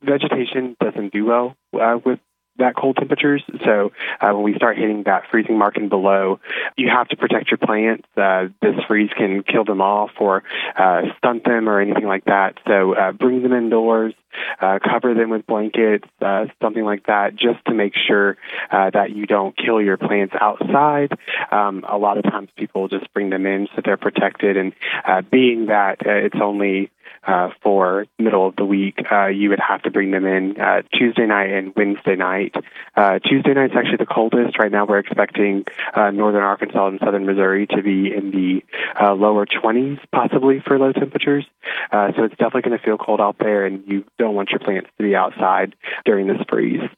vegetation doesn't do well with that cold temperatures. So when we start hitting that freezing mark and below, you have to protect your plants. This freeze can kill them off or stunt them or anything like that. So bring them indoors, cover them with blankets, something like that, just to make sure that you don't kill your plants outside. A lot of times people just bring them in so they're protected. And being that it's only for middle of the week, you would have to bring them in Tuesday night and Wednesday night. Tuesday night's actually the coldest. Right now we're expecting northern Arkansas and southern Missouri to be in the lower 20s, possibly for low temperatures. So it's definitely going to feel cold out there, and you don't want your plants to be outside during this freeze.